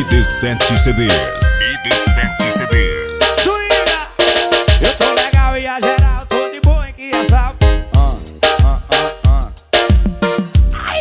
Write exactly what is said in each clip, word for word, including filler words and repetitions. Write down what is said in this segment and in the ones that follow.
I D sete C Ds. I D sete C Ds. Swinga! Eu tô legal e a geral, tô de boa em que é sal. Ah, ah, ah, ah. Ai!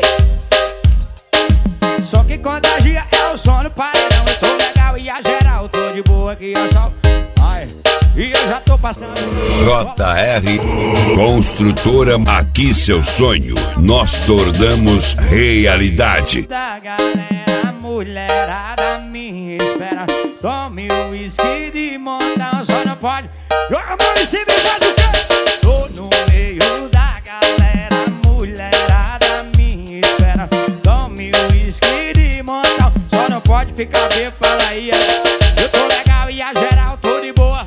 Só que contagia é o som no paredão. Eu tô legal e a geral, tô de boa que é sal. Ai! E eu já tô passando. J R Construtora, aqui seu sonho, nós tornamos realidade. Da galera, a mulherada me espera. Tome o uísque de montão, só não pode. Joga a mão em cima e faz o quê? Tô no meio da galera, a mulherada me espera. Tome o uísque de montão, só não pode ficar bêbado para aí. Eu tô legal e a geral, tô de boa.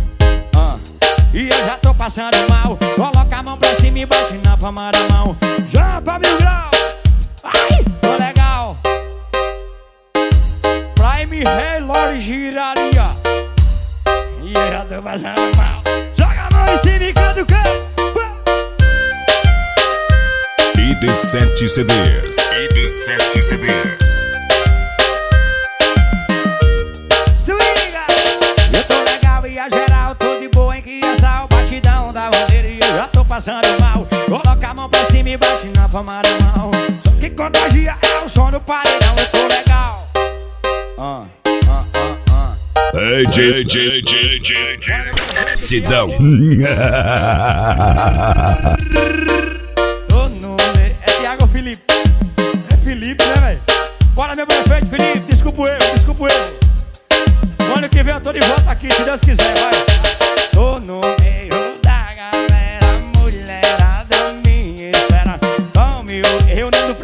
E eu já tô passando mal. Coloca a mão pra cima e bate na palma da mão. Já pra mil grau. Ai, tô legal. Prime Rei Lore giraria. E eu já tô passando mal. Joga a mão em cima e canta o quê? I D sete C Ds. I D sete C Ds. Swinga! Eu tô legal e a geral, tô de boa em que essa o batidão da bandeira. E eu já tô passando mal. Coloca a mão pra cima e bate na palma da mão. Só que contagia é o som do paredão. Eu tô legal. Ah, ah, ah, ah. Ei, J J J J Sidão. Tô no meio. É Thiago ou Felipe? É Felipe, né, velho? Bora, meu prefeito, Felipe. Desculpa o erro, desculpa o erro. Ano que vem eu tô de volta aqui, se Deus quiser, vai. Tô no meio da galera, mulherada me espera. Tome o... Eu nem do